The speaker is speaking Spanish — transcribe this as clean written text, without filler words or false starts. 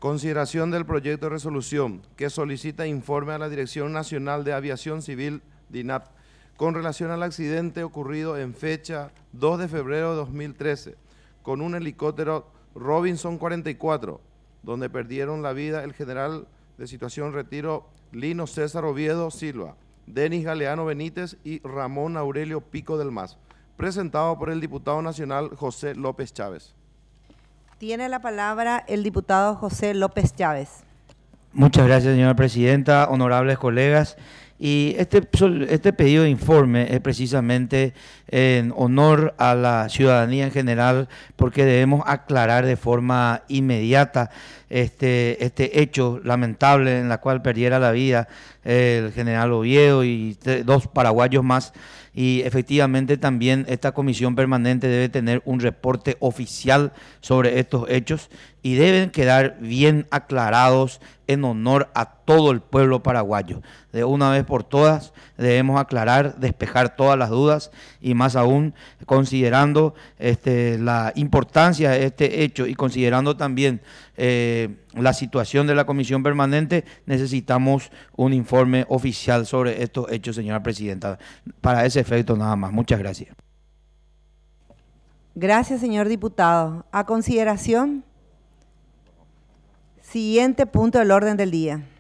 Consideración del proyecto de resolución que solicita informe a la Dirección Nacional de Aviación Civil, DINAP, con relación al accidente ocurrido en fecha 2 de febrero de 2013 con un helicóptero Robinson 44, donde perdieron la vida el general de situación retiro Lino César Oviedo Silva, Denis Galeano Benítez y Ramón Aurelio Pico del Mas, presentado por el diputado nacional José López Chávez. Tiene la palabra el diputado José López Chávez. Muchas gracias, señora presidenta, honorables colegas. Y este pedido de informe es precisamente en honor a la ciudadanía en general, porque debemos aclarar de forma inmediata este hecho lamentable en la cual perdiera la vida el general Oviedo y dos paraguayos más. Y efectivamente también esta comisión permanente debe tener un reporte oficial sobre estos hechos y deben quedar bien aclarados en honor a todo el pueblo paraguayo. De una vez por todas debemos aclarar, despejar todas las dudas y más aún considerando la importancia de este hecho y considerando también la situación de la comisión permanente, necesitamos un informe oficial sobre estos hechos, señora presidenta. Para ese efecto nada más. Muchas gracias. Gracias, señor diputado. A consideración, siguiente punto del orden del día.